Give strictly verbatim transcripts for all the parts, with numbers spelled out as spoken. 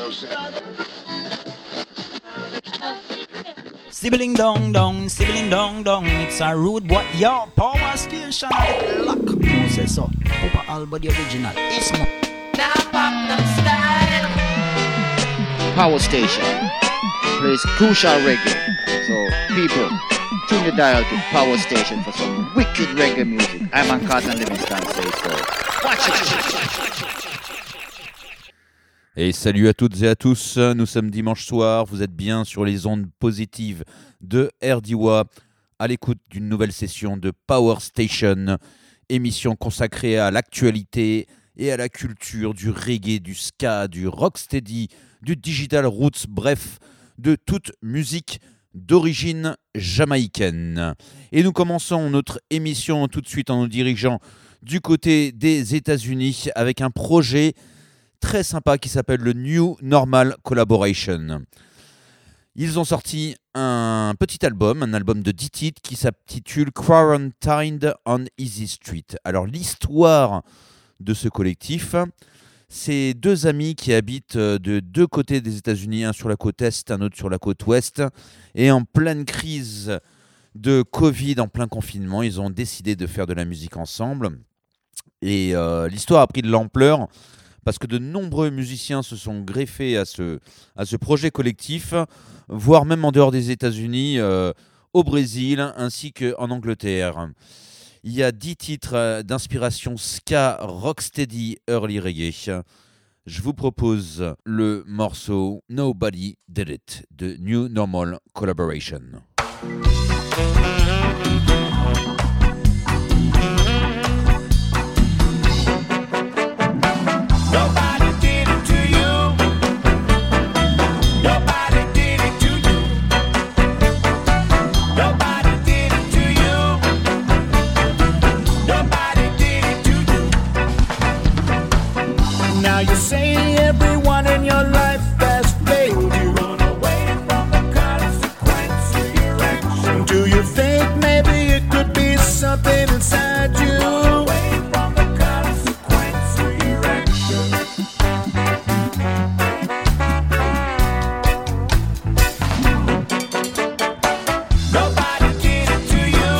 Sibling dong dong, sibling dong dong, it's a rude boy, yo, power station, lock, processor, Papa Alba the original, it's more. Now pop them style. Power station plays crucial reggae, so people, tune the dial to Power Station for some wicked reggae music. I'm on Carlton Livingston, say so. Watch it! Et salut à toutes et à tous, nous sommes dimanche soir, vous êtes bien sur les ondes positives de R D W A, à l'écoute d'une nouvelle session de Power Station, émission consacrée à l'actualité et à la culture du reggae, du ska, du rocksteady, du digital roots, bref, de toute musique d'origine jamaïcaine. Et nous commençons notre émission tout de suite en nous dirigeant du côté des États-Unis avec un projet très sympa qui s'appelle le New Normal Collaboration. Ils ont sorti un petit album, un album de dix titres qui s'intitule Quarantined on Easy Street. Alors l'histoire de ce collectif, c'est deux amis qui habitent de deux côtés des États-Unis, un sur la côte est, un autre sur la côte ouest, et en pleine crise de Covid, en plein confinement, ils ont décidé de faire de la musique ensemble. Et euh, l'histoire a pris de l'ampleur parce que de nombreux musiciens se sont greffés à ce, à ce projet collectif, voire même en dehors des États-Unis, euh, au Brésil ainsi qu'en Angleterre. Il y a dix titres d'inspiration ska, rocksteady, early reggae. Je vous propose le morceau Nobody Did It de New Normal Collaboration. Now you say everyone in your life has failed you. Run away from the consequence of your action. Do you think maybe it could be something inside you? Run away from the consequence of your action. Nobody did it to you.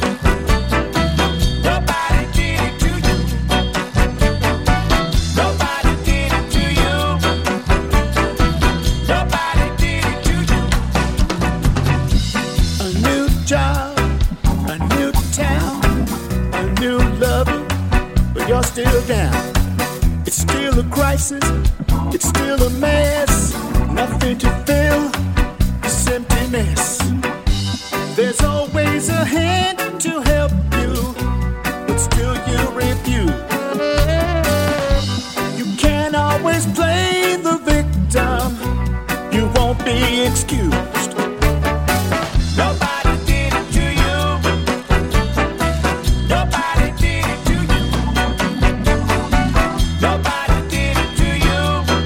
Nobody did it to you. Nobody did it to you. Nobody did it to you. A new job, a new town, a new lover, but you're still down. It's still a crisis, it's still a mess. Nothing to fill this emptiness. There's always a hand to help you, but still you refuse. You can't always play the victim. You won't be excused. Nobody did it to you. Nobody did it to you. Nobody did it to you.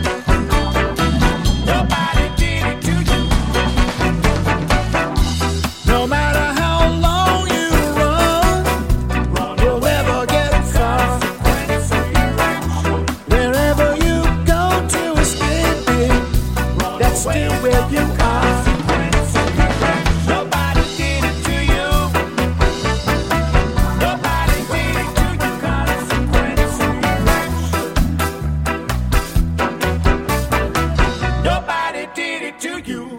Nobody did it to you. No matter how long you run, you'll never get far. Wherever you go to a spin, that's still where you are. Nobody did it to you. Nobody did it to you. Consequence of your action. Nobody did it to you.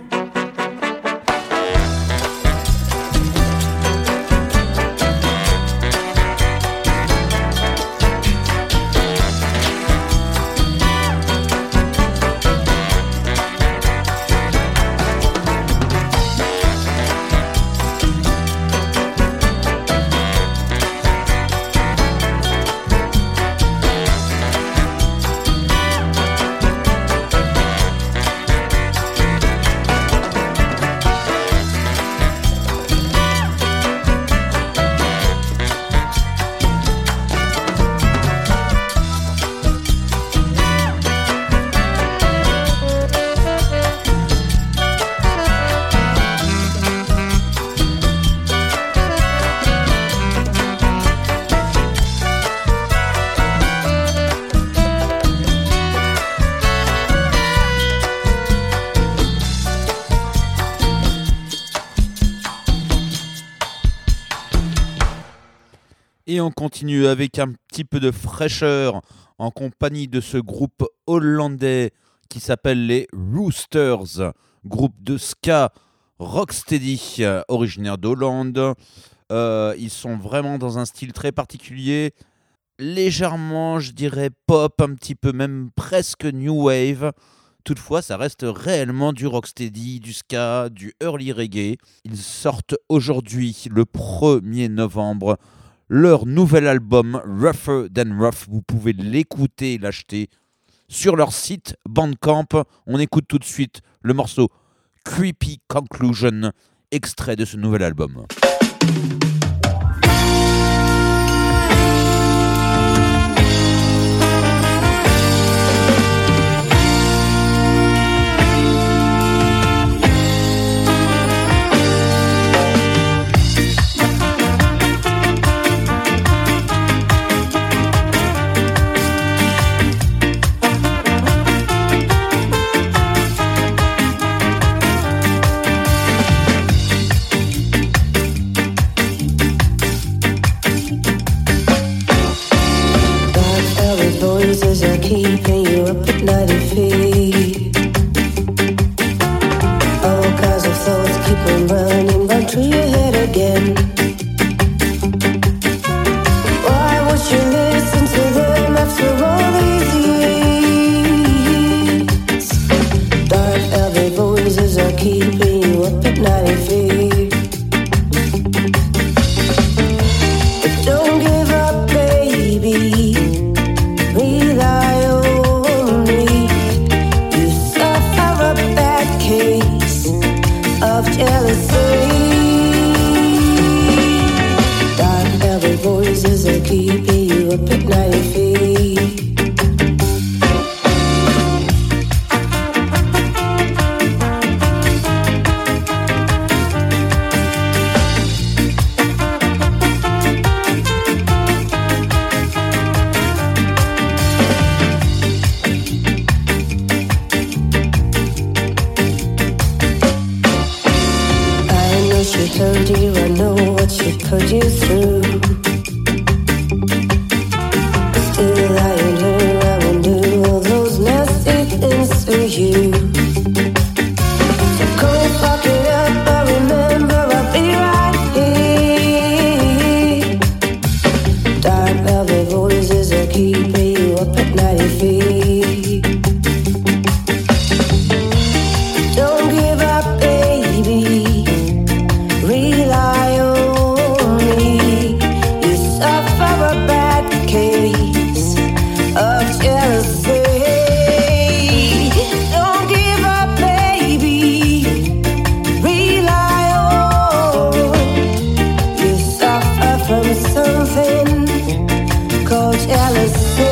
Et on continue avec un petit peu de fraîcheur en compagnie de ce groupe hollandais qui s'appelle les Roosters, groupe de ska rocksteady originaire d'Hollande. Euh, ils sont vraiment dans un style très particulier, légèrement, je dirais, pop, un petit peu même presque new wave. Toutefois, ça reste réellement du rocksteady, du ska, du early reggae. Ils sortent aujourd'hui, le premier novembre, leur nouvel album Rougher Than Rough. Vous pouvez l'écouter et l'acheter sur leur site Bandcamp. On écoute tout de suite le morceau Creepy Conclusion, extrait de ce nouvel album. Keeping you up at night and feet. All kinds of thoughts keep on running, run through your head again. Why would you listen to them after all these years? Dark velvet voices are keeping you up at night and feet. But don't give up, baby. Rely on me. You suffer a bad case of jealousy. Dark velvet voices are keeping you up at night and feet. Told you I know what she put you through. Still I ain't her, I won't do all those nasty things to you. So go fuck it up, I remember I'll be right here. Dark velvet voices are keeping you up at night and feet. Don't give up, baby. Rely on me. You suffer a bad case of jealousy. Don't give up, baby. Rely on. You suffer from something called jealousy.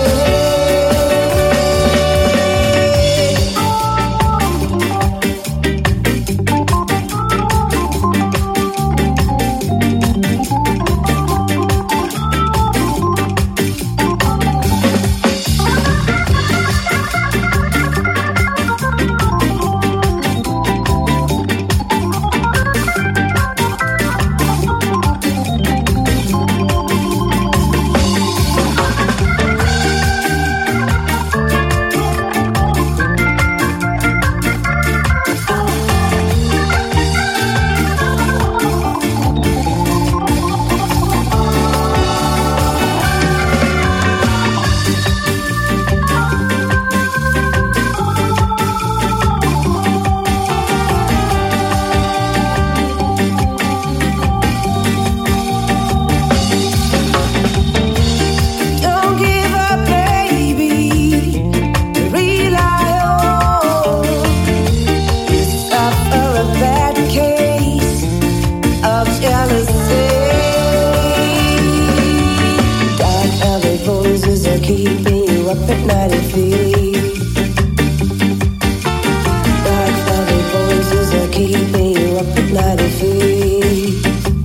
Keeping you up at night and feet. Dark velvet voices are keeping you up at night and feet.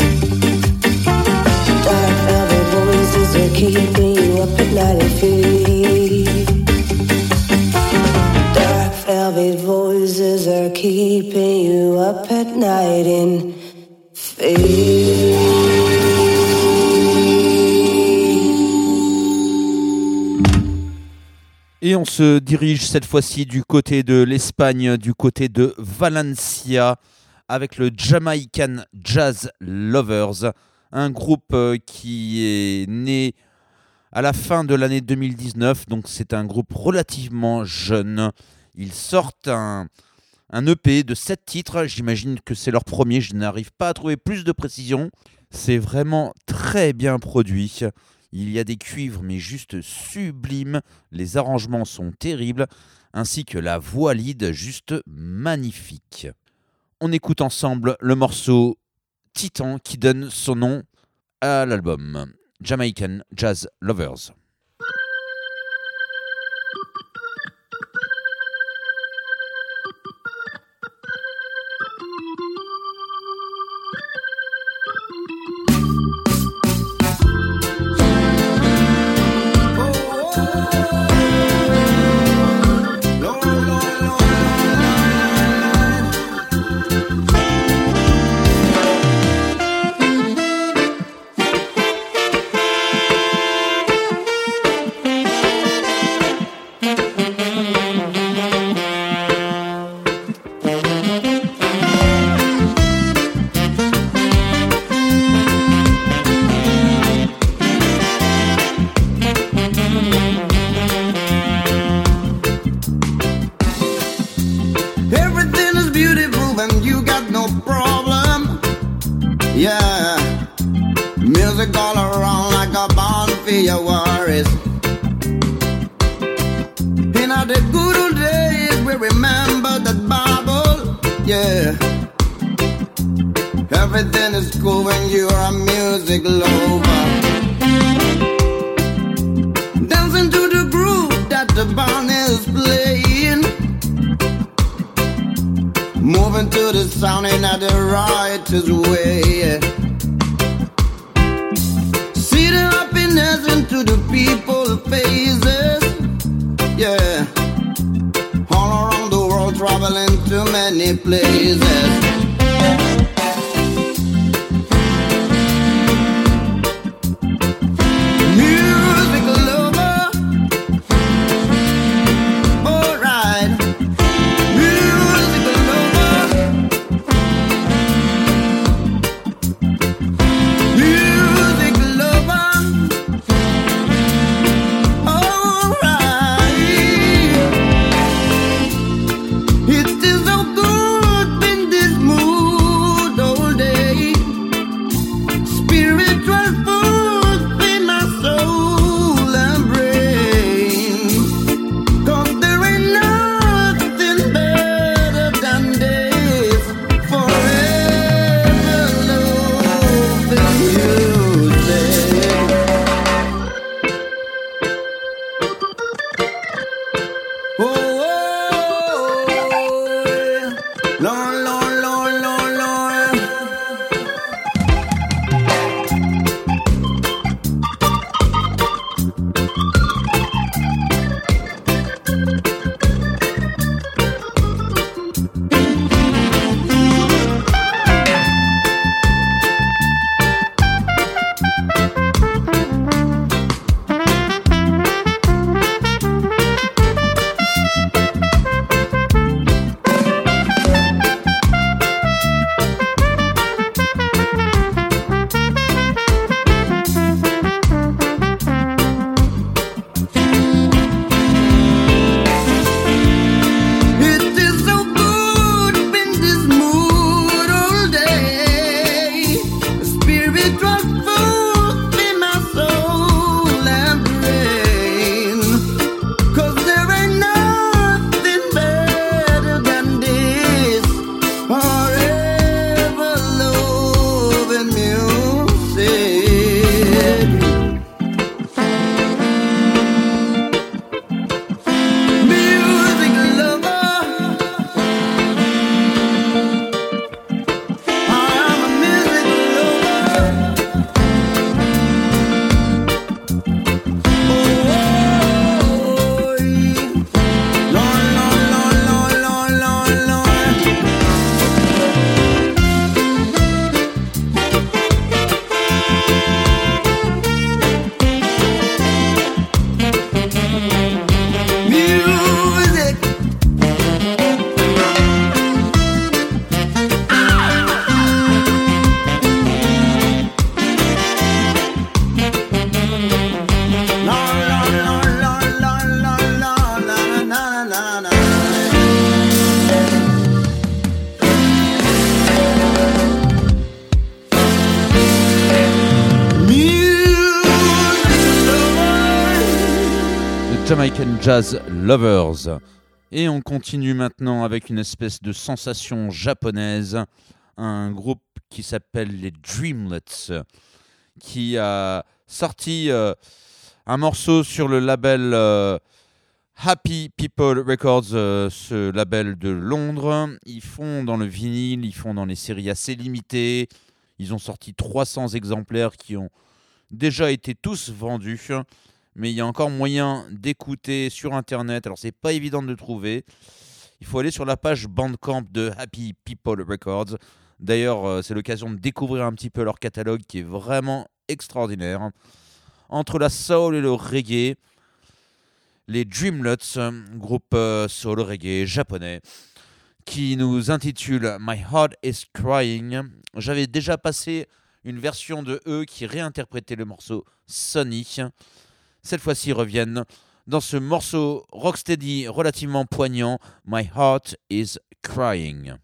Dark velvet voices are keeping you up at night and feet. Dark velvet voices are keeping you up at night and feet. Et on se dirige cette fois-ci du côté de l'Espagne, du côté de Valencia, avec le Jamaican Jazz Lovers, un groupe qui est né à la fin de l'année deux mille dix-neuf, donc c'est un groupe relativement jeune. Ils sortent un, un E P de sept titres, j'imagine que c'est leur premier, je n'arrive pas à trouver plus de précision. C'est vraiment très bien produit. Il y a des cuivres, mais juste sublimes. Les arrangements sont terribles, ainsi que la voix lead juste magnifique. On écoute ensemble le morceau Titan qui donne son nom à l'album Jamaican Jazz Lovers. Everything is cool when you're a music lover. Dancing to the groove that the band is playing. Moving to the sound in the righteous way. See the happiness into the people's faces. Yeah. All around the world, traveling to many places. American Jazz Lovers. Et on continue maintenant avec une espèce de sensation japonaise, un groupe qui s'appelle les Dreamlets, qui a sorti euh, un morceau sur le label euh, Happy People Records, euh, ce label de Londres. Ils font dans le vinyle, ils font dans les séries assez limitées. Ils ont sorti trois cents exemplaires qui ont déjà été tous vendus. Mais il y a encore moyen d'écouter sur Internet. Alors, c'est pas évident de le trouver. Il faut aller sur la page Bandcamp de Happy People Records. D'ailleurs, euh, c'est l'occasion de découvrir un petit peu leur catalogue qui est vraiment extraordinaire. Entre la soul et le reggae, les Dreamlets, groupe euh, soul reggae japonais, qui nous intitule My Heart is Crying. J'avais déjà passé une version de eux qui réinterprétait le morceau Sonny. Cette fois-ci, ils reviennent dans ce morceau rocksteady relativement poignant, My Heart is Crying.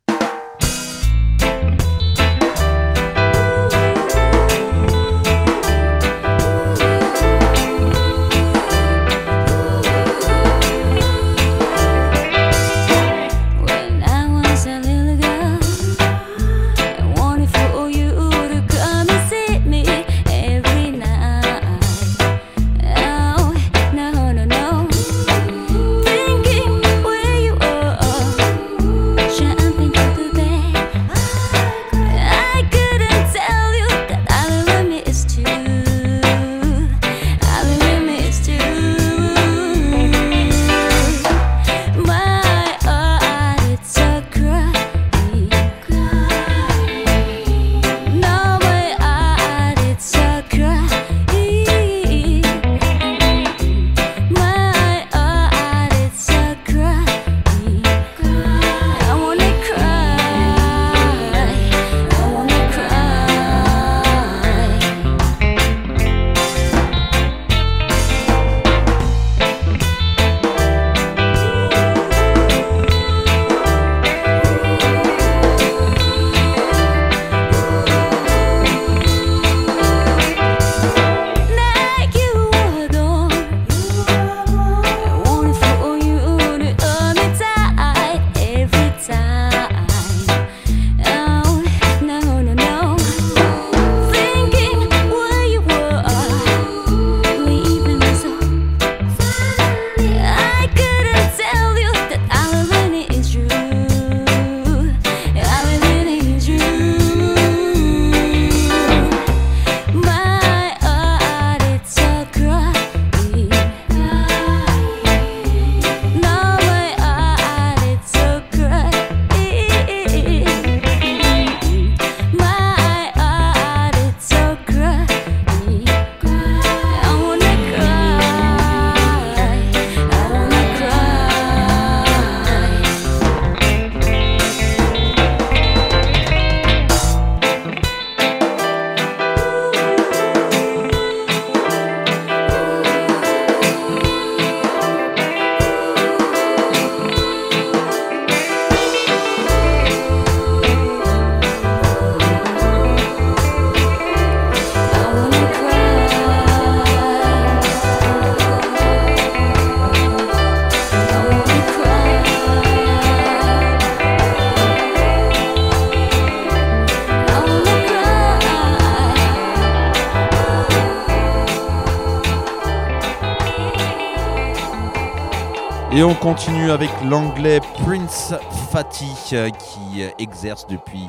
Et on continue avec l'anglais Prince Fatty qui exerce depuis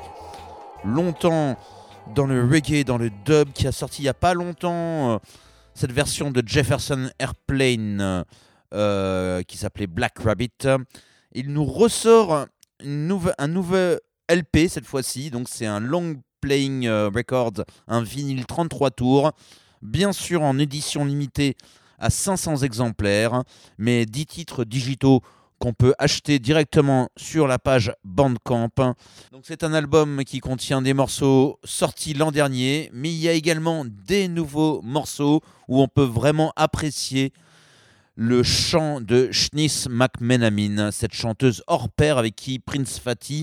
longtemps dans le reggae, dans le dub, qui a sorti il n'y a pas longtemps cette version de Jefferson Airplane euh, qui s'appelait Black Rabbit. Il nous ressort une nouve- un nouvel L P cette fois-ci, donc c'est un long playing record, un vinyle trente-trois tours, bien sûr en édition limitée à cinq cents exemplaires, mais dix titres digitaux qu'on peut acheter directement sur la page Bandcamp. Donc c'est un album qui contient des morceaux sortis l'an dernier, mais il y a également des nouveaux morceaux où on peut vraiment apprécier le chant de Shanice McMenamin, cette chanteuse hors pair avec qui Prince Fatty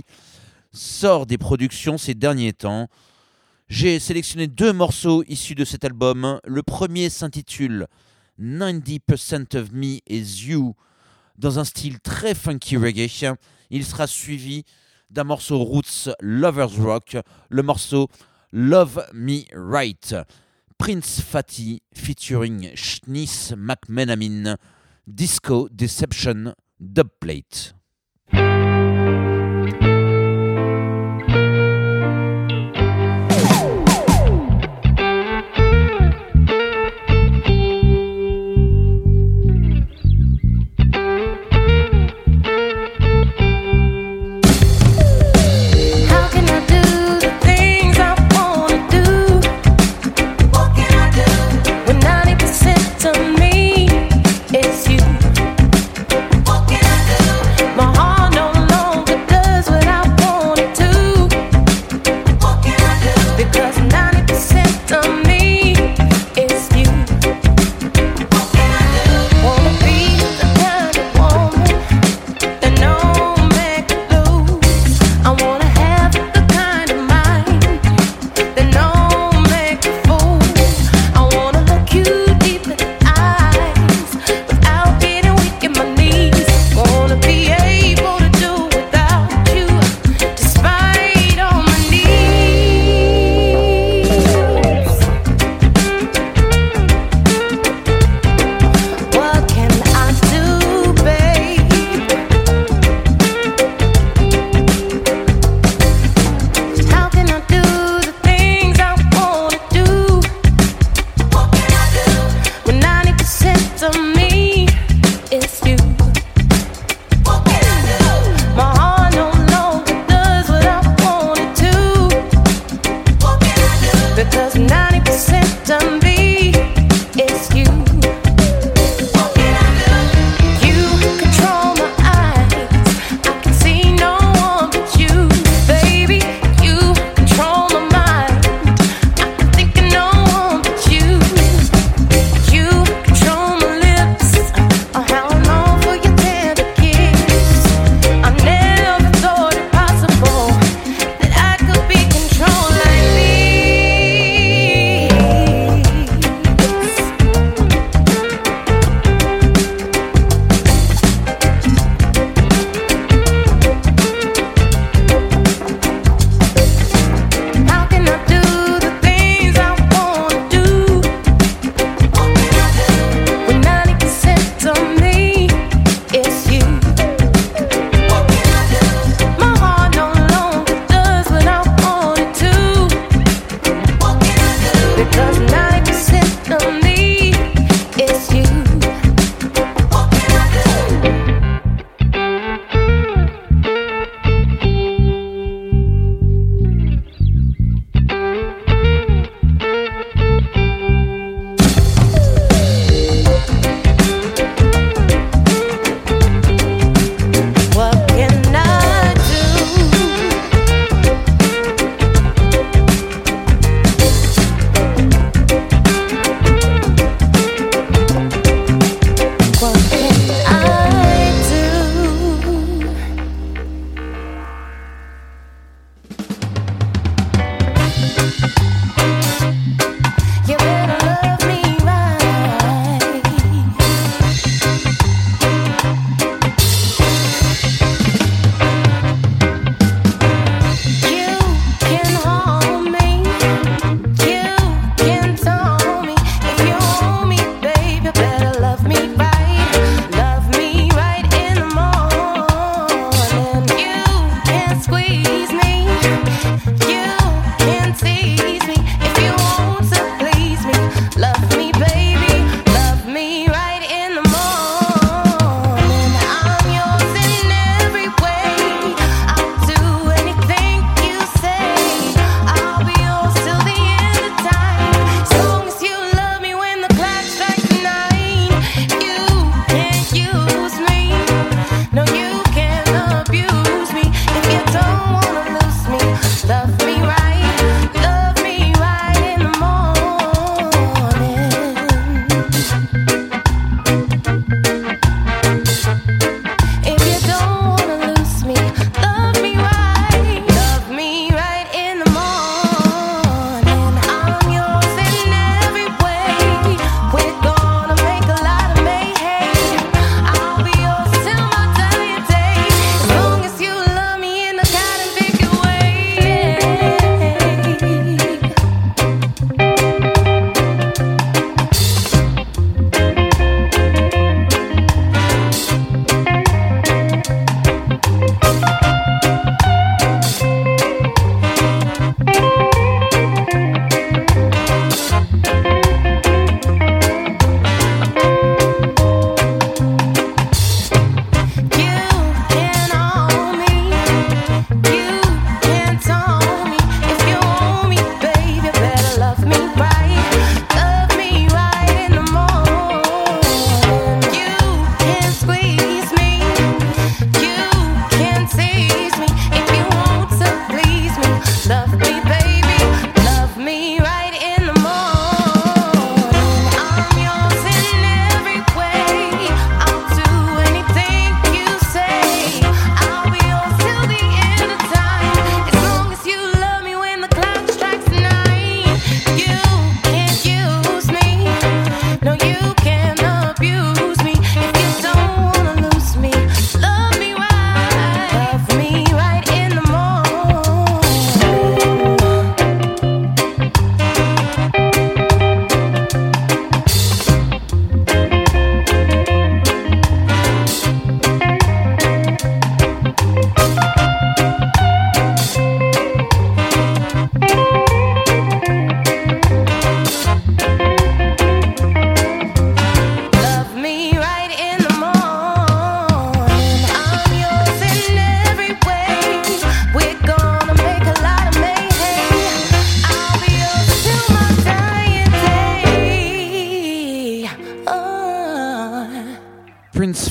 sort des productions ces derniers temps. J'ai sélectionné deux morceaux issus de cet album. Le premier s'intitule ninety percent of Me is You, dans un style très funky reggae. Il sera suivi d'un morceau roots Lovers Rock, le morceau Love Me Right. Prince Fatty featuring Shnice McMenamin, Disco Deception Dubplate. To me, it's you. What can I do?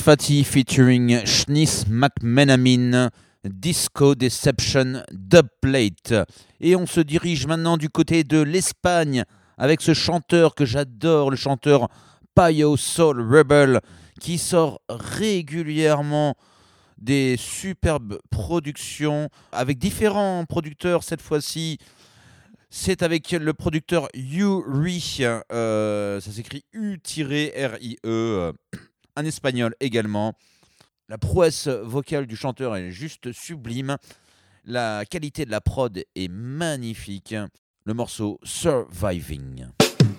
Fati featuring Shnis McMenamin, Disco Deception Dubplate. Et on se dirige maintenant du côté de l'Espagne avec ce chanteur que j'adore, le chanteur Payo Soul Rebel, qui sort régulièrement des superbes productions avec différents producteurs. Cette fois-ci, c'est avec le producteur Uri, euh, ça s'écrit U R I E, un espagnol également. La prouesse vocale du chanteur est juste sublime. La qualité de la prod est magnifique. Le morceau Surviving.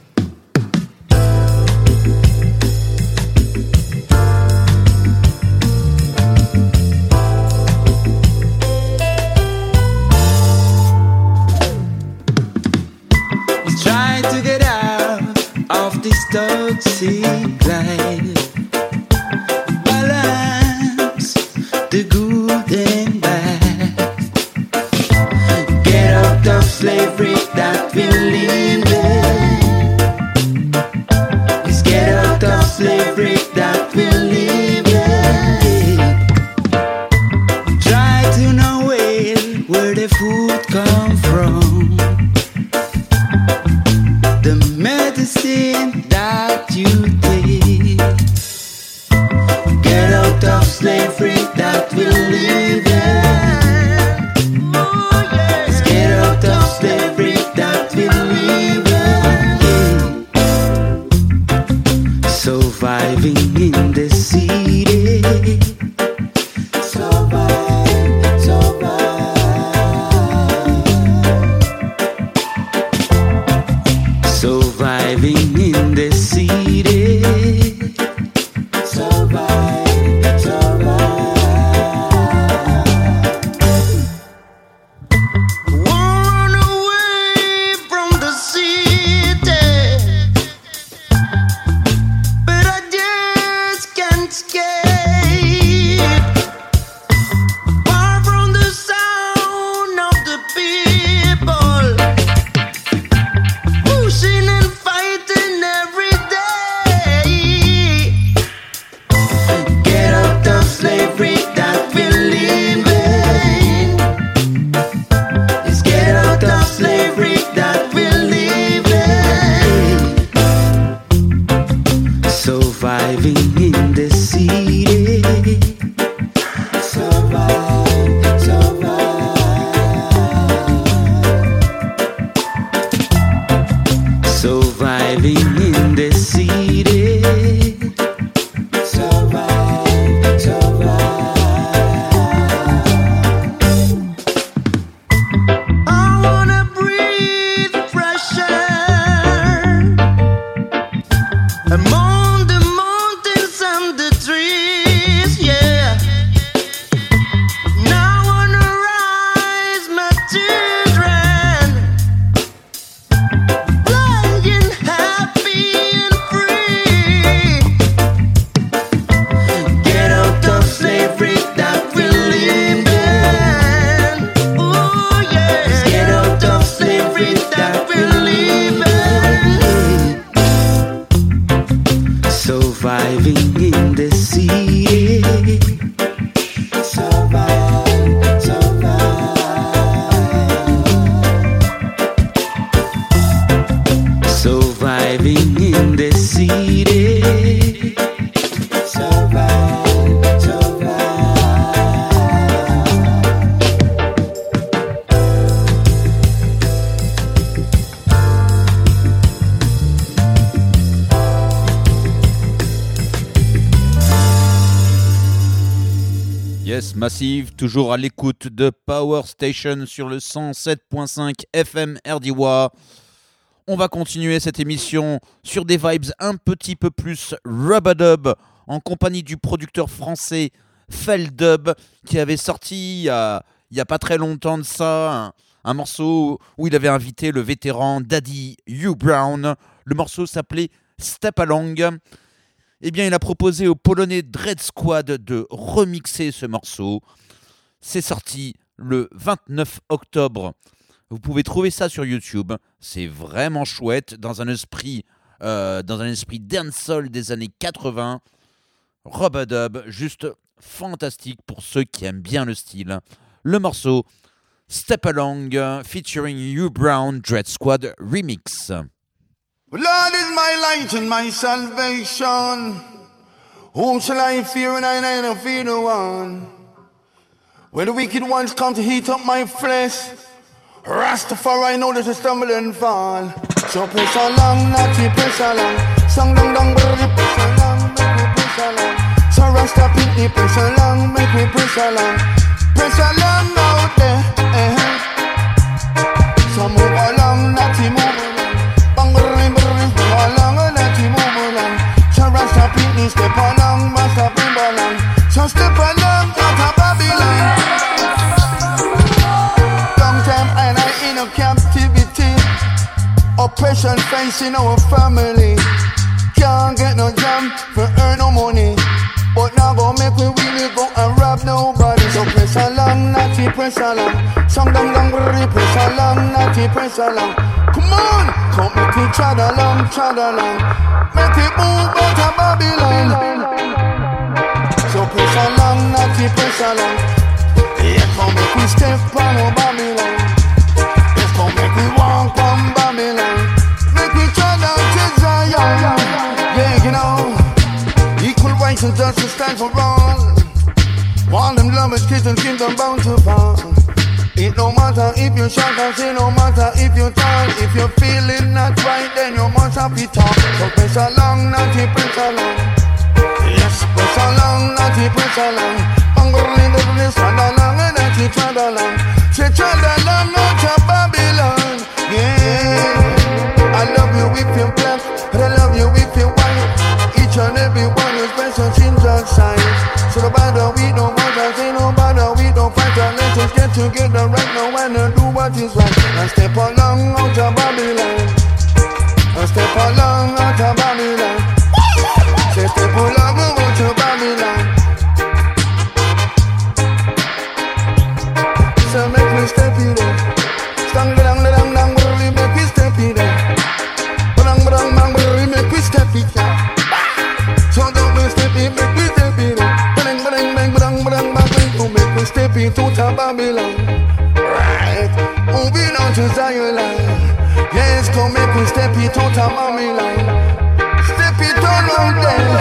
Try to get out of this toxic life. Balance the good and bad. Get out of slavery that we live in. Let's get out of slavery that we live in. Try to know where, where the food come from. The medicine that you take. Get out of slavery that we live in. Let's get out of slavery that we live in. Surviving in the city. Survive, survive. Surviving in the city. Survive, survive. Run away from the city, but I just can't escape. Far from the sound of the people, pushing and fighting every day. Get out of slavery that we live in. Let's get out of slavery that we live in. Surviving in the city. Survive, survive. Surviving in the city. Survive, survive. I wanna breathe fresh air among the mountains and the trees, yeah. Now I wanna rise my children, flying happy and free. Get out of slavery that we live in. Ooh, yeah. Get out of slavery that we live in. Surviving in the city. Survive, survive. Surviving in the city. Survive, survive. Yes, Massive, toujours à l'écoute de Power Station sur le cent sept point cinq F M R D W A. On va continuer cette émission sur des vibes un petit peu plus rub-a-dub en compagnie du producteur français Feldub qui avait sorti il y a, il y a pas très longtemps de ça un, un morceau où il avait invité le vétéran Daddy Hugh Brown. Le morceau s'appelait Step Along. Eh bien, il a proposé au Polonais Dread Squad de remixer ce morceau. C'est sorti le vingt-neuf octobre. Vous pouvez trouver ça sur YouTube. C'est vraiment chouette, dans un esprit, euh, dans un esprit dancehall des années quatre-vingts. Rub-a-dub, juste fantastique pour ceux qui aiment bien le style. Le morceau Step Along featuring Hugh Brown Dread Squad Remix. Lord is my light and my salvation. Whom shall I fear, and I neither fear no one? When the wicked ones come to heat up my flesh, Rastafari, I know that I stumble and fall. So press along, not to press along. Song dong dong, brother, press along, make me press along. So Rasta Pitney, press along, make me press along. Press along out there, eh. So move along, not to move along. Bang, brother, brother, move along, not to move along. So Rasta Pitney, step along, Rasta Pitney along. So step along out of Babylon. Captivity, oppression facing our family. Can't get no job for earn no money, but now go make we really go and rob nobody. So press along, natty press along. Song dong dong really press along, natty press along. Come on, come make we trod along, trod along. Make we move out of Babylon. So press along, natty press along. Yeah, come make we step on Babylon. Come make we walk from Babylon. Make we turn down to Zion. Yeah, you know, equal rights and justice stand for all. All them lovers, kids and kingdom bound to fall. It no matter if you're short or say no matter if you're tall. If you're feeling not right, then you must have it talk. So press along, naughty press along. Yes, press along, naughty press along. Hungry in the place, trod along, and naughty trod along. Say trod along, out of Babylon. Yeah, I love you if you're black, but I love you if you're white. Each and every one is special in God's sight. So no matter we don't bother, say no matter we don't fight. Let's just get together right now and do what is right. And step along out of Babylon. And step along out of Babylon. Say step along out of Babylon. So make me step in there. Stang dang dang dang, really make me step in there. Bang bang bang, really make me step in there. So don't be step in, make me step in there. Bang bang bang bang bang bang, to make me step into Babylon. Right, moving on to Zion land. Yes, come make me step into Babylon. Step it around there.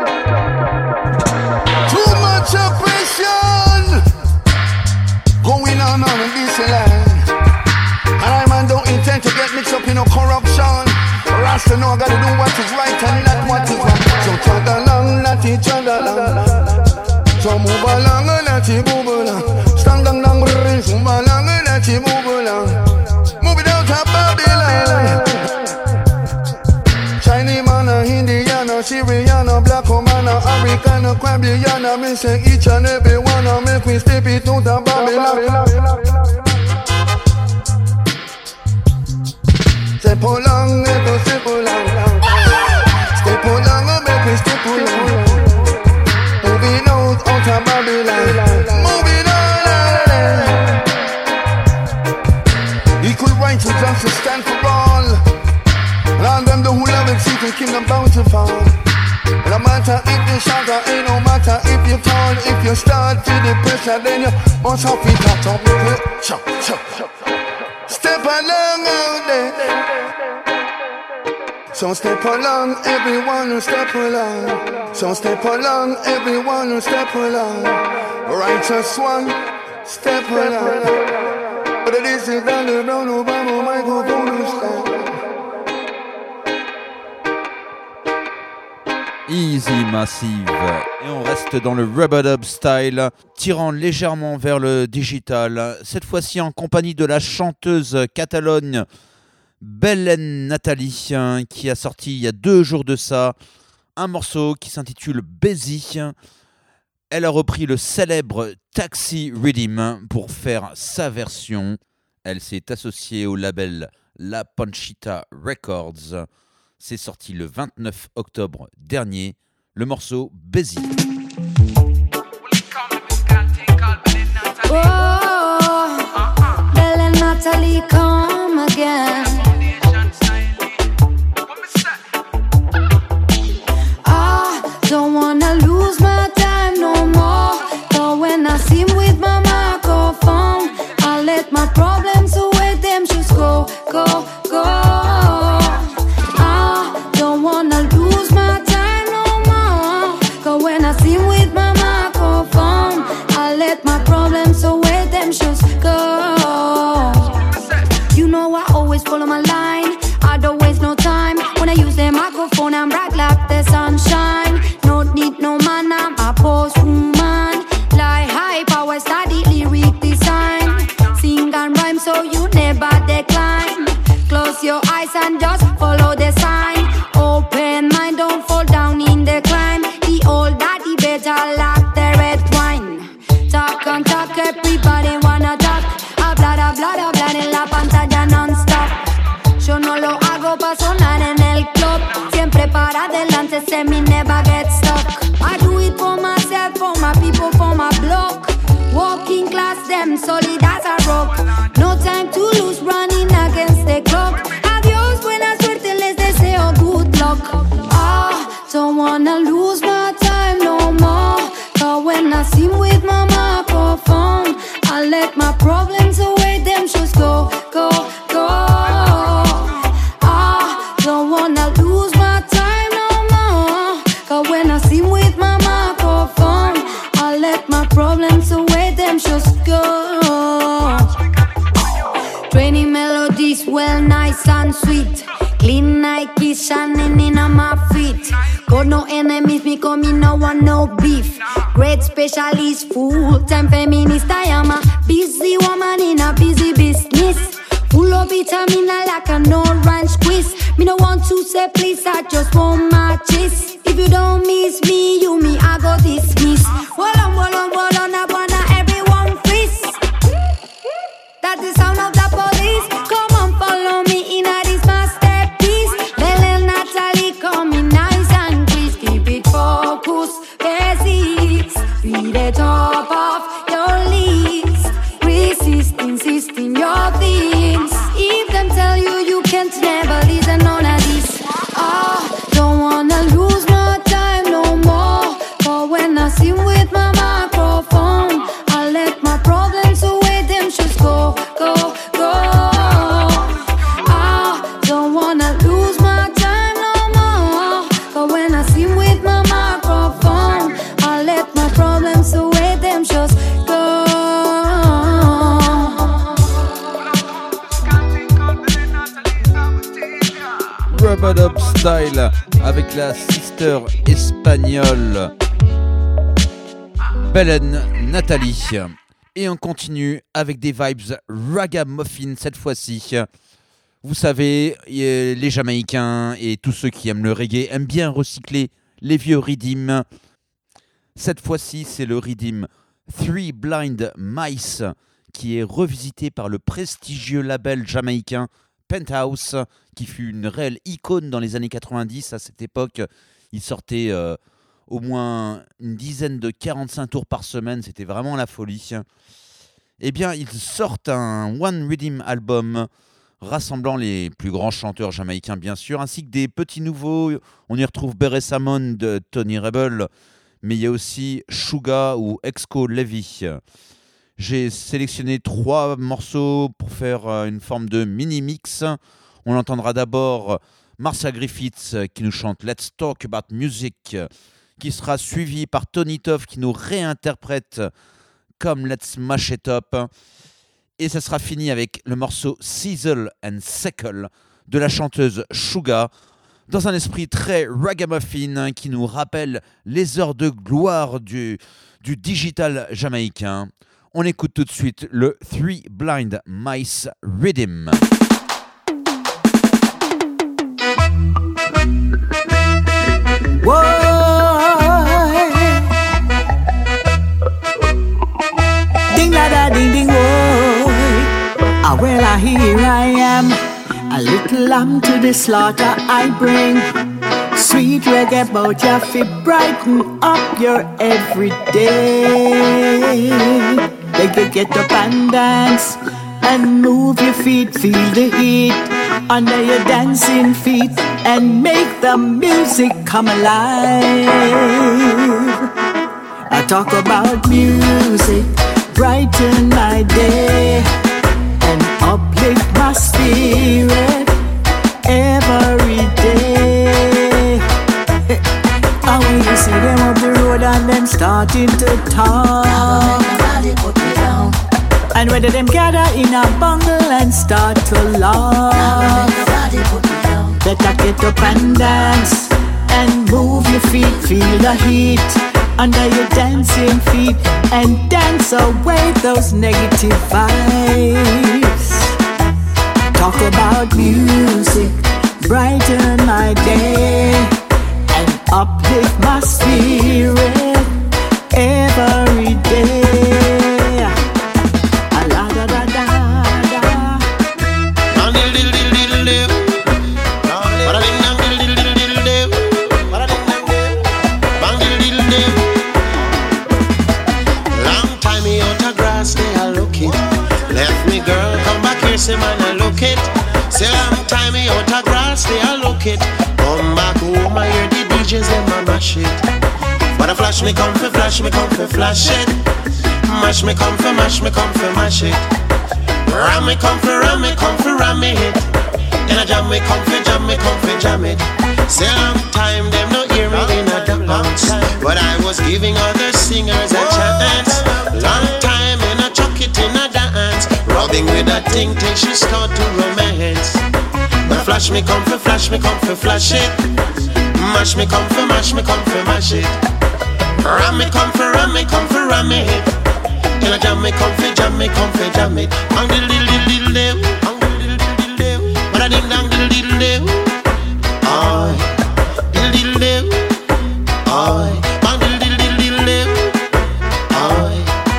Too much oppression going on on this land. And I man don't intend to get mixed up in no corruption. Rasta know I gotta do what is right and not what is wrong. So trod along, not each other along. So move along and not move along. Stand down down, move along and not move along. Move it out of Babylon. Chinese man, Indian, Syrian, Black man, African, Caribbean. Me say each and every one make we step it out of Babylon. Step along, make us step along. Step along, make we step along. Moving out, out of Babylon. Moving on. Equal rights and justice stand for all. And them the who love it, seek the kingdom bound to fall. No matter if you shout or ain't no matter if you tall. If you start to the pressure, then you must have it out of it. Chop, chop, chop. Step along out there. So step along, everyone step along. So step along, everyone step along. Righteous one, step along. But this is down the brown Obama microphone stand. Easy Massive. Et on reste dans le rub-a-dub style, tirant légèrement vers le digital. Cette fois-ci en compagnie de la chanteuse catalogne Belen Nathalie, qui a sorti il y a deux jours de ça un morceau qui s'intitule Busy. Elle a repris le célèbre Taxi Rhythm pour faire sa version. Elle s'est associée au label La Panchita Records. C'est sorti le vingt-neuf octobre dernier, le morceau Busy. Oh, Belen Nathalie, come again. I don't wanna lose so you never decline. Close your eyes and just follow the sign. Open mind, don't fall down in the climb. The old daddy better lock the red wine. Talk and talk, everybody wanna talk. Hablar, hablar, hablar en la pantalla non-stop. Yo no lo hago pa' sonar en el club. Siempre para adelante, say me never get stuck. I do it for myself, for my people, for my block. Walking class, them solid as a rock. No time to lose, running against the clock. Adiós, buena suerte, les deseo good luck. Ah, don't wanna lose my time no more. Cause when I sing with my microphone, I let my problems away, them just go, go, go. Ah, don't wanna lose my time no more. Cause when I sing with my microphone, I let my problems away, them just go. Training melodies well nice and sweet. Clean Nike shining in on my feet. Got no enemies, me coming, no one, no beef. Great specialist, full-time feminist. I am a busy woman in a busy business. Full of vitamin like an orange quiz. Me no want to say please, I just want my cheese. If you don't miss me, you me, I go dismiss. Hold on, hold on, hold on, I wanna everyone freeze. That's the sound of the police. Come on, follow me in a this masterpiece. Belle Natalie, coming nice and please keep it focused. Persist, be the top of your list. Resist, insist in your things. If them tell you you can't, never listen none of this. Ah, don't wanna lose my time no more. But when I sing with my microphone, I let my problems away, them just go, go, go. Ah, don't wanna lose my time no more. But when I sing with my microphone, I let my problems away, them just go. Rub-a-dub style avec la sister espagnole Belen Nathalie. Et on continue avec des vibes ragamuffin cette fois-ci. Vous savez, les Jamaïcains et tous ceux qui aiment le reggae aiment bien recycler les vieux rythmes. Cette fois-ci, c'est le rythme Three Blind Mice qui est revisité par le prestigieux label jamaïcain Penthouse, qui fut une réelle icône dans les années quatre-vingt-dix. À cette époque, il sortait euh, au moins une dizaine de quarante-cinq tours par semaine. C'était vraiment la folie. Eh bien, ils sortent un One Rhythm album rassemblant les plus grands chanteurs jamaïcains, bien sûr, ainsi que des petits nouveaux. On y retrouve Beret Samon de Tony Rebel, mais il y a aussi Suga ou Exco Levy. J'ai sélectionné trois morceaux pour faire une forme de mini-mix. On entendra d'abord Marcia Griffiths qui nous chante Let's Talk About Music, qui sera suivi par Tony Toff qui nous réinterprète comme Let's Mash It Up. Et ça sera fini avec le morceau Sizzle and Seckle de la chanteuse Suga, dans un esprit très ragamuffin qui nous rappelle les heures de gloire du, du digital jamaïcain. On écoute tout de suite le Three Blind Mice Rhythm. Whoa. Ding la da ding ding whoa. Ah well, ah, here I am, a little lamb to the slaughter I bring. Sweet reggae about ya fit brighten up your everyday. Make you get up and dance and move your feet, feel the heat under your dancing feet and make the music come alive. I talk about music, brighten my day and uplift my spirit every day. And when you see them up the road and them starting to talk, and whether them gather in a bungle and start to laugh, better get up and dance and move your feet, feel the heat under your dancing feet and dance away those negative vibes. talk about music, brighten my day and uplift my spirit every day. A la da da da da. Bang diddle diddle diddle diddle. Bada ding dang diddle diddle diddle diddle. Bada ding dang diddle. Bang diddle diddle diddle. Long time me out of grass, they a look it. Left me girl, come back here, say man I look it. Say long time me out of grass, they a look it. Come back home, I hear the D Js them a mash it. But a flash me come for flash me come for flash it. Mash me come for mash me come for mash it. Ram me come for ram me come for ram me hit. In a jam me come for jam me come for jam it. Say long time them no hear me in a dance, but I was giving other singers a chance. Long time in a chuck it in a dance, rubbing with that thing till she start to romance. But flash me come for flash me come for flash it. Mash me come for mash me come for mash it. Ram me come for ram me come for ram me hit. In a jam me come for jam me come for jam it. Bang diddle diddle diddle diddle. Bang diddle diddle diddle diddle. Bada ding dang diddle diddle diddle. Oi, diddle diddle diddle. Oi, bang diddle diddle diddle diddle diddle. Oi.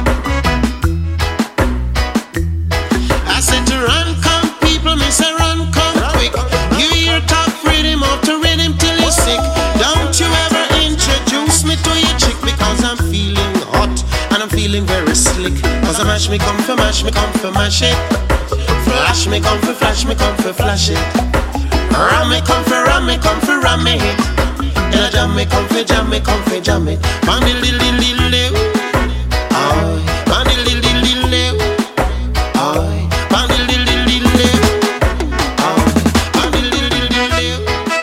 I said to run come people, me say run come quick. You hear talk rhythm up to rhythm till you're sick. Don't you ever introduce me to your chick, because I'm feeling hot and I'm feeling very slick. Cause I mash me come for mash me come for mash it. Flash me come for flash me come for flash it. Ram me come for ram me come for ram me hit. In a jam me come for jam me come for jam it. Bang diddle diddle diddle diddle. Oi, bang diddle diddle diddle diddle. Oi, bang diddle diddle diddle diddle. Oi, bang diddle diddle diddle diddle.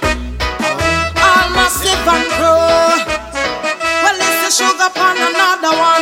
All massive and pro. Well, it's a sugar pan another one.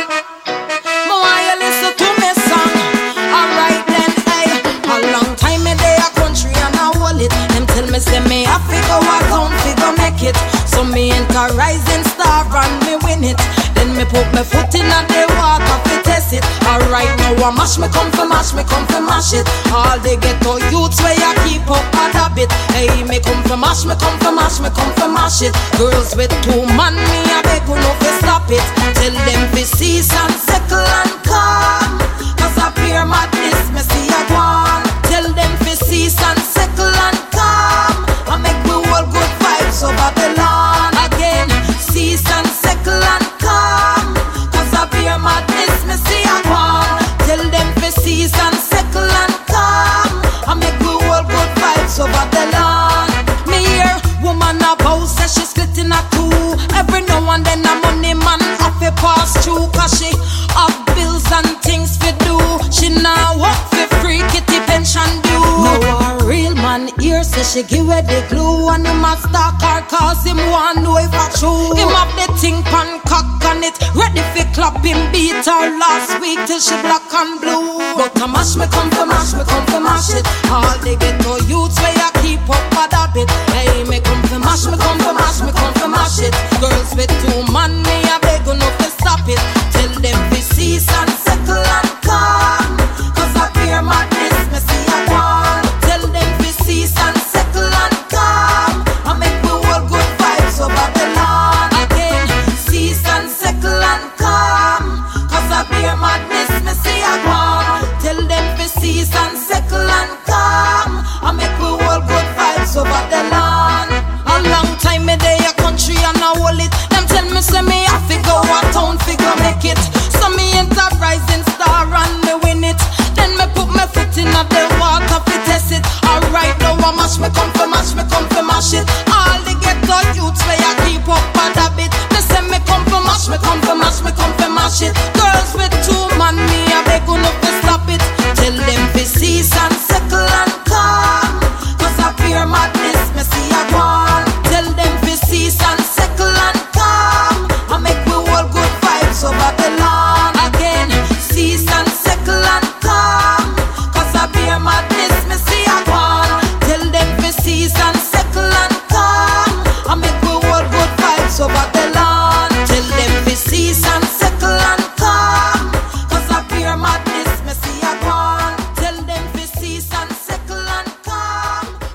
More you listen to me song. Alright then, hey. A long time me day a country and I hold it. Them tell me say me a figure what town figure make it. So me enter rising star and me win it. Then me put my foot in and they walk up to test it. Alright now I mash me come for mash me come for mash it. All they get to youths where you keep up a habit. Hey me come for mash me come for mash me come for mash it. Girls with two man me a beg you no fi stop it. Tell them fi cease and settle and calm. Cause I fear madness me see a gone. Tell them fi cease and settle and calm. I make me all good vibes over the lawn. Again cease and settle and calm. Cause I fear madness me see a gone. Tell them fi cease and settle and calm. I make me all good vibes over the lawn. Me hear woman a bow say she split in a two. Every now and then a money man have to pass through. Cause she have bills and things fi do. She now work for free kitty pension due. Now a real man here say she give her the glue. And him a stalk her cause him want know if a true. Him have the thing pan cock on it, ready fi clap him beat her last week till she black and blue. But a mash me come for mash me come for mash it. All they get to youths where you keep up a habit. Hey me come for mash me come for mash me come for mash it. Girls with two man me a beg you no fi stop it. Tell them fi cease and settle and calm. Cause I fear madness me see a one. Tell them fi cease and settle and calm. I make me all good vibes over the lawn. Again cease and settle and calm. Cause I fear madness me see a one. Tell them fi cease and settle and calm. I make me all good vibes over the lawn. A long time me day a country and I hold it. Them tell me say me a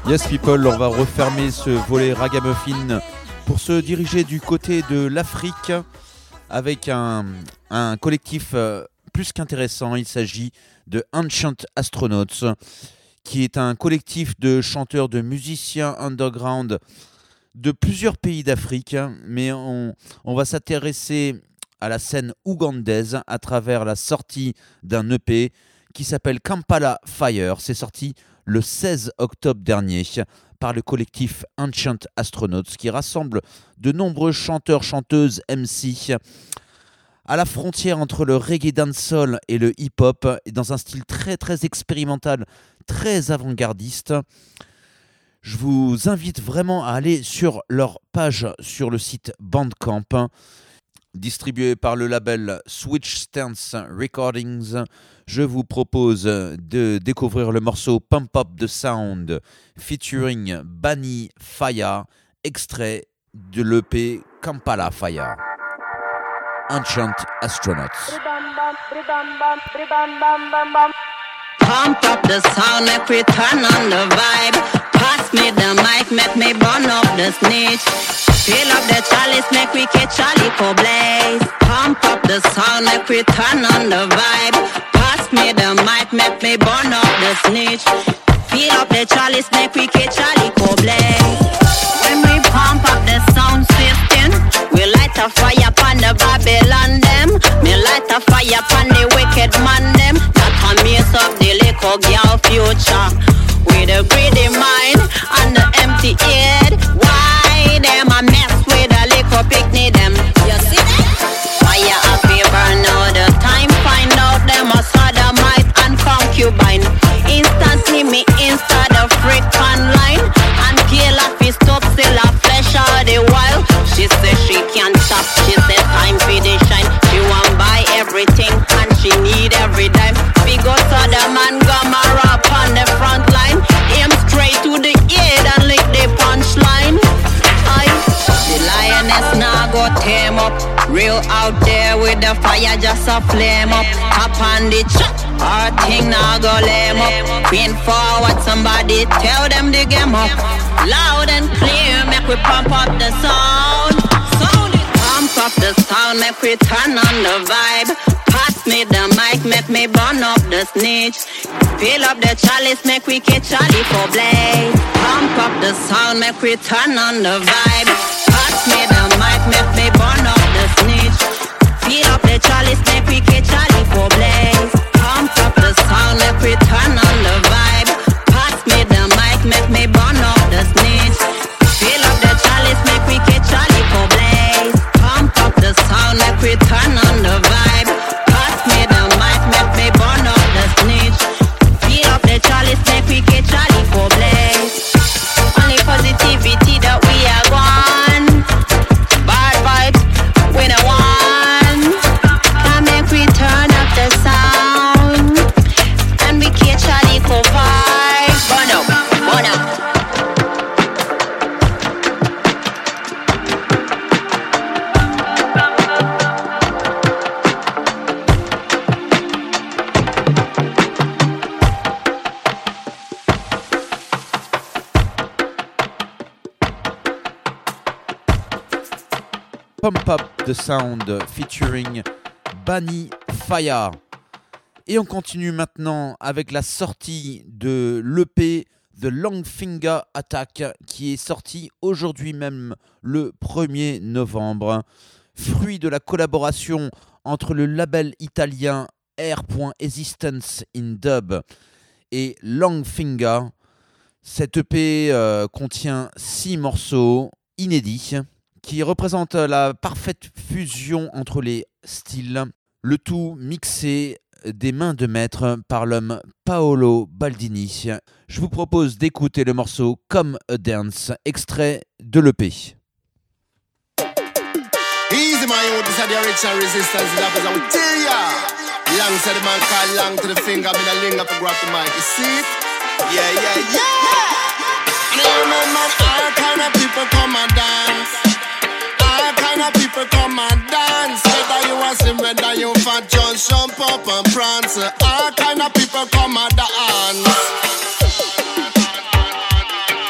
Yes people, on va refermer ce volet ragamuffin pour se diriger du côté de l'Afrique avec un, un collectif plus qu'intéressant. Il s'agit de Ancient Astronauts, qui est un collectif de chanteurs, de musiciens underground de plusieurs pays d'Afrique, mais on, on va s'intéresser à la scène ougandaise à travers la sortie d'un E P qui s'appelle Kampala Fire. C'est sorti le seize octobre dernier par le collectif Ancient Astronauts, qui rassemble de nombreux chanteurs, chanteuses, M C à la frontière entre le reggae dancehall et le hip-hop, dans un style très très expérimental, très avant-gardiste. Je vous invite vraiment à aller sur leur page sur le site Bandcamp, distribué par le label Switch Stance Recordings. Je vous propose de découvrir le morceau Pump Up the Sound featuring Bani Faya, extrait de l'E P Kampala Fire. Ancient Astronauts. Pump up the sound, make we turn on the vibe. Pass me the mic, make me burn up the snitch. Fill up the chalice, make we catch a little blaze. Pump up the sound, make we turn on the vibe. Pass me the mic, make me burn up the snitch. Fill up the chalice, make we catch a little blaze. When we pump up the sound system, we light a fire upon the Babylon them. Me light a fire upon the wicked man them. That a mess up the little girl future. With a greedy mind and the empty head. Why them a mess with a little picnic them? You see that? Fire a fever now the time. Find out them a sodomite and concubine. Instantly me insta the freak online. And kill a fist up still a flesh all the while. She say she can't stop. She say time for the shine. She want buy everything and she need every dime. We go to the man Gomorrah on the front line. Aim straight to the head and lick the punchline. I the lioness now go tame up. Real out there with the fire just a flame up. Up on the chat, our thing now go lame up. Queen forward, somebody tell them the game up. Loud and clear, make we pump up the sound. Sound it. Pump up the sound, make we turn on the vibe. Pass me the mic, make me burn up the snitch. Fill up the chalice, make we catch a little blaze. Pump up the sound, make we turn on the vibe. Pass me the mic, make me burn up the snitch. Fill up the chalice, make we catch a little blaze. Pump up the sound, make we turn on the vibe. Pass me the mic, make me burn up the snitch. Fill up the chalice, make we catch a little blaze. Pump up the sound, make we turn on the vibe. Pass me the mic, make me burn up the snitch. Fill up the chalice, make we catch a little blaze. Only positivity that we are gone. Bad vibes, we don't want. Can make we turn up the sound and we catch a little vibe. Burn up, burn up. Pump Up the Sound featuring Bani Faya. Et on continue maintenant avec la sortie de l'E P The Long Finger Attack, qui est sorti aujourd'hui même le premier novembre. Fruit de la collaboration entre le label italien Air.Existence in Dub et Long Finger. Cet E P euh, contient six morceaux inédits qui représentent la parfaite fusion entre les styles, le tout mixé des mains de maître par l'homme Paolo Baldini. Je vous propose d'écouter le morceau Come a Dance, extrait de l'E P. Easy my old, this is the original resistance, that was out tell ya. Long said the man call long to the finger, me the linger to grab the mic, you see it? Yeah, yeah, yeah! And I remember all kind of people come and dance. All kind of people come and dance. Whether you are slim, whether you fat, just jump up and prance. All kind of people come and dance.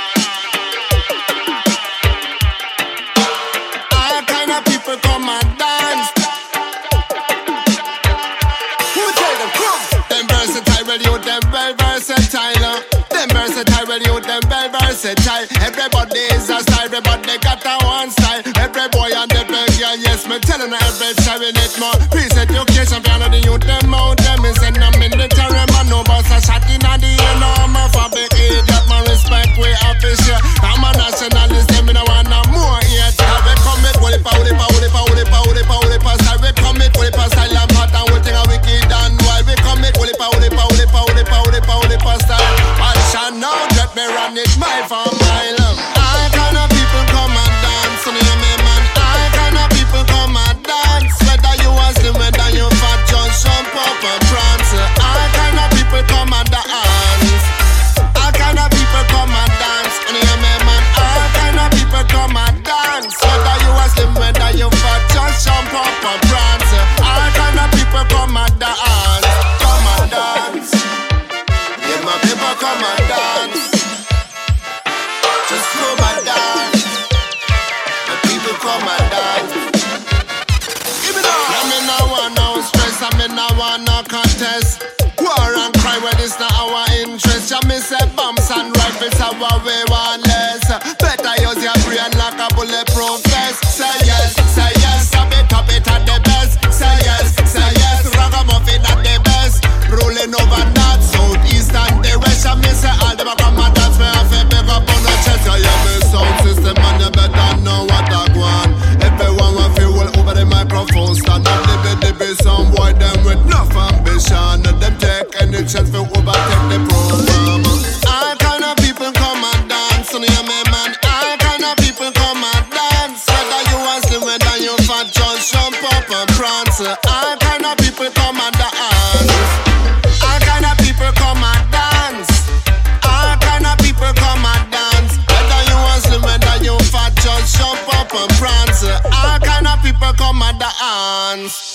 Well, you them very versatile. Everybody is a style, everybody got a one style. Every boy and every girl, yes, me telling her every time we need more. Peace education, for all of the youth, them out, them is in the military, man, no boss a shot in the air, no, I'm a fabric idiot, my respect, we have to share. I'm a nationalist, them, me no want no more yet. How we come it, holy pa, holy pa, holy pa, holy pa, holy pa, holy pa, style, we come it, holy pa, style, I'm hot, and we'll think a wicked and wild. We come it, holy pa, holy pa, holy pa, holy pa, holy pa, holy pa, style. I shall now let me run it, my farm, my love. All kind of people come and dance, you know me, man. All kind of people come and dance. Whether you are slim, whether you fat, just jump up and prance. All kind of people come and dance. All kind of people come and dance, you know me, man. All kind of people come and dance. Whether you are slim, whether you fat, just jump up and prance. All kind of people come and dance, come and dance. Yeah, my people come and dance. Just come and dance. The people come and dance. Give me that. I mean, I want no stress. I mean, I want no contest. War and cry when it's not our interest. You miss a bombs and rifles are what we want less. Better use your brain like a bulletproof vest. Say yes, say yes. Stop it, top it at the best. Say yes, say yes. Ragamuffin at the best. Rolling over north, south, east and the west. You miss a all the back of my dance. Me have to pick up on the chest. You hear me sound system and you better know what I want. Everyone will feel well over the microphone stand. And they be, they be some boy them with enough ambition. And them take any chance to overtake the program. All kind of people come and dance, you hear me, man. All kind of people come and dance. Whether you are slim, whether you fat, just jump up and prance. All kind of people come and dance. All kind of people come and dance. All kind of people come and dance. Whether you are slim, whether you fat, just jump up and prance. All kind of people come and dance.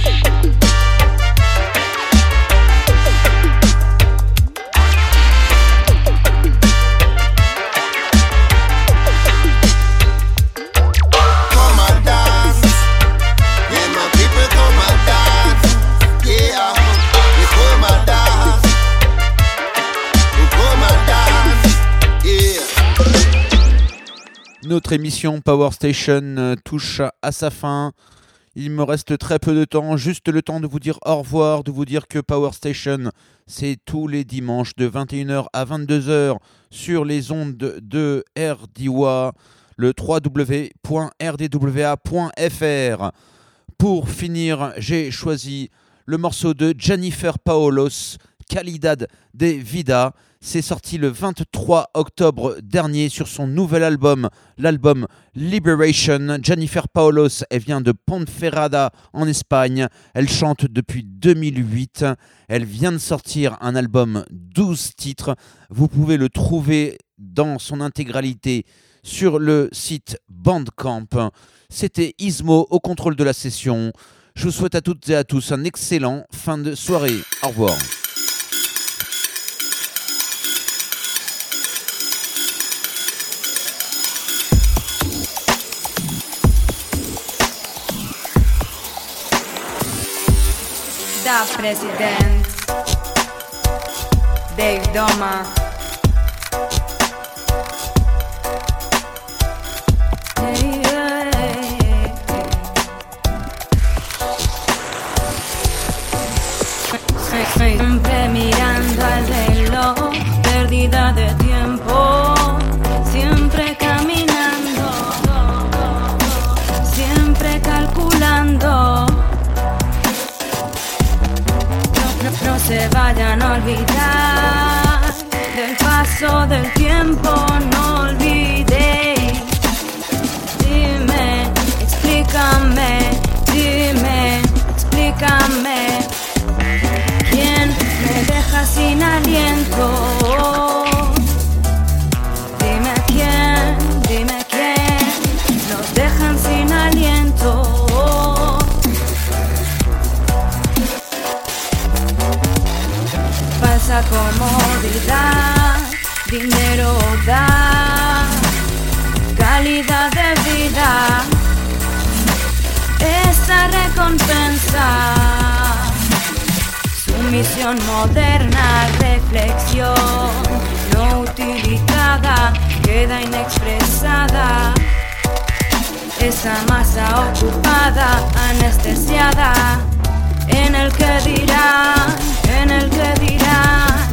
Notre émission Power Station touche à sa fin. Il me reste très peu de temps, juste le temps de vous dire au revoir, de vous dire que Power Station, c'est tous les dimanches de vingt et une heures à vingt-deux heures sur les ondes de R D W A, le w w w point r d w a point f r. Pour finir, j'ai choisi le morceau de Jennifer Paolos, Calidad de Vida. C'est sorti le vingt-trois octobre dernier sur son nouvel album, l'album Liberation. Jennifer Paolos, elle vient de Ponferrada en Espagne. Elle chante depuis deux mille huit. Elle vient de sortir un album douze titres. Vous pouvez le trouver dans son intégralité sur le site Bandcamp. C'était Ismo au contrôle de la session. Je vous souhaite à toutes et à tous un excellent fin de soirée. Au revoir. Da President Dave Doma. Hey, hey, hey. Siempre mirando al reloj, pérdida de tiempo, siempre caminando, siempre calculando. No se vayan a olvidar del paso del tiempo, no olvidéis. Dime, explícame, dime, explícame. ¿Quién me deja sin aliento? Dime quién, dime quién nos dejan sin aliento. Falsa comodidad, dinero da, calidad de vida, esa recompensa, sumisión moderna, reflexión, no utilizada, queda inexpresada. Esa masa ocupada, anestesiada, en el que dirán, en el que dirán,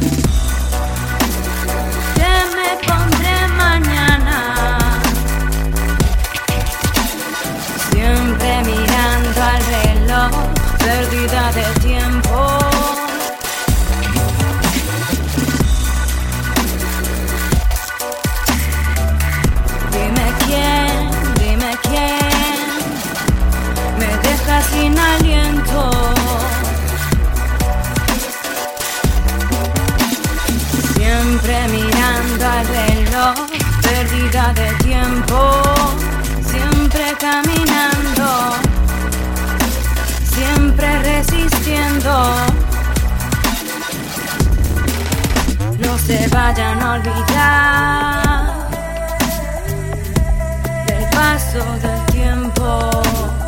que me pondré mañana. Siempre mirando al reloj, pérdida de tiempo. Dime quién, dime quién me deja sin aliento. Siempre mirando al reloj, pérdida de tiempo. Siempre caminando, siempre resistiendo. No se vayan a olvidar del paso del tiempo.